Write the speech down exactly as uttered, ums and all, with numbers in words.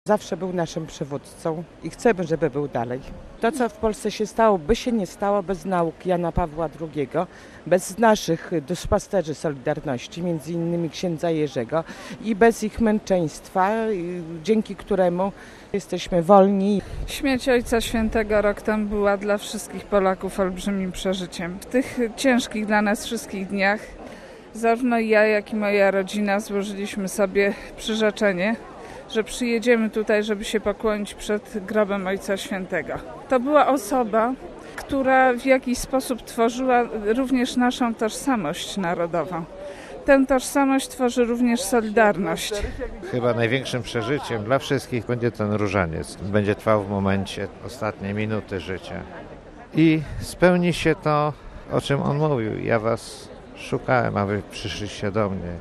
Zawsze był naszym przywódcą i chcemy, żeby był dalej. To, co w Polsce się stało, by się nie stało bez nauk Jana Pawła drugiego, bez naszych duszpasterzy Solidarności, między innymi księdza Jerzego, i bez ich męczeństwa, dzięki któremu jesteśmy wolni. Śmierć Ojca Świętego rok temu była dla wszystkich Polaków olbrzymim przeżyciem. W tych ciężkich dla nas wszystkich dniach zarówno ja, jak i moja rodzina złożyliśmy sobie przyrzeczenie, że przyjedziemy tutaj, żeby się pokłonić przed grobem Ojca Świętego. To była osoba, która w jakiś sposób tworzyła również naszą tożsamość narodową. Tę tożsamość tworzy również Solidarność. Chyba największym przeżyciem dla wszystkich będzie ten różaniec. Będzie trwał w momencie ostatniej minuty życia. I spełni się to, o czym on mówił. Ja was szukałem, a wy przyszliście do mnie.